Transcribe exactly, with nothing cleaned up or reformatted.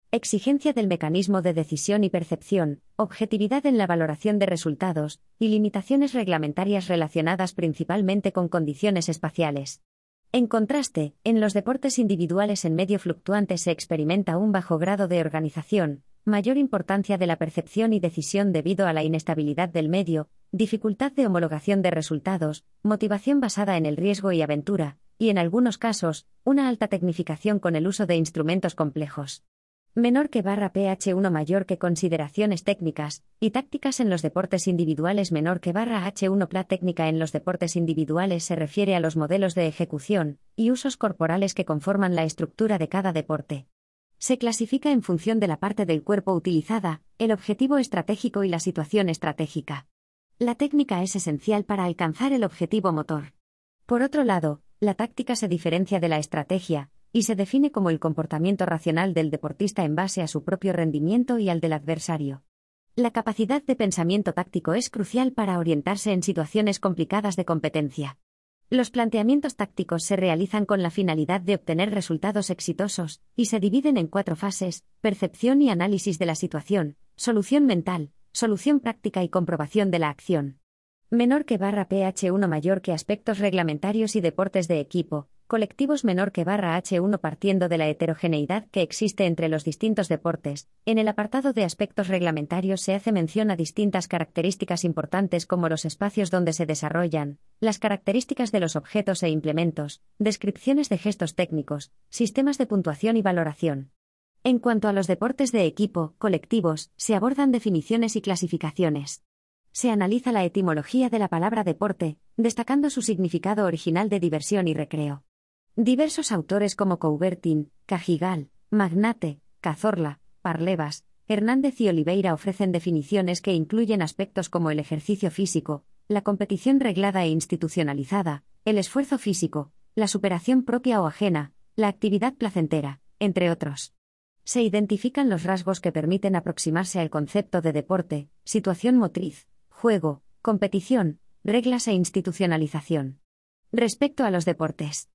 Exigencia del mecanismo de decisión y percepción, objetividad en la valoración de resultados, y limitaciones reglamentarias relacionadas principalmente con condiciones espaciales. En contraste, en los deportes individuales en medio fluctuante se experimenta un bajo grado de organización, mayor importancia de la percepción y decisión debido a la inestabilidad del medio, dificultad de homologación de resultados, motivación basada en el riesgo y aventura, y en algunos casos, una alta tecnificación con el uso de instrumentos complejos. Menor que barra pH uno mayor que consideraciones técnicas y tácticas en los deportes individuales. Menor que barra H uno Pla técnica en los deportes individuales se refiere a los modelos de ejecución y usos corporales que conforman la estructura de cada deporte. Se clasifica en función de la parte del cuerpo utilizada, el objetivo estratégico y la situación estratégica. La técnica es esencial para alcanzar el objetivo motor. Por otro lado, la táctica se diferencia de la estrategia y se define como el comportamiento racional del deportista en base a su propio rendimiento y al del adversario. La capacidad de pensamiento táctico es crucial para orientarse en situaciones complicadas de competencia. Los planteamientos tácticos se realizan con la finalidad de obtener resultados exitosos, y se dividen en cuatro fases: percepción y análisis de la situación, solución mental, solución práctica y comprobación de la acción. Menor que barra pH uno mayor que aspectos reglamentarios y deportes de equipo, colectivos. Menor que barra H uno partiendo de la heterogeneidad que existe entre los distintos deportes. En el apartado de aspectos reglamentarios se hace mención a distintas características importantes como los espacios donde se desarrollan, las características de los objetos e implementos, descripciones de gestos técnicos, sistemas de puntuación y valoración. En cuanto a los deportes de equipo, colectivos, se abordan definiciones y clasificaciones. Se analiza la etimología de la palabra deporte, destacando su significado original de diversión y recreo. Diversos autores como Coubertin, Cajigal, Magnate, Cazorla, Parlevas, Hernández y Oliveira ofrecen definiciones que incluyen aspectos como el ejercicio físico, la competición reglada e institucionalizada, el esfuerzo físico, la superación propia o ajena, la actividad placentera, entre otros. Se identifican los rasgos que permiten aproximarse al concepto de deporte: situación motriz, juego, competición, reglas e institucionalización. Respecto a los deportes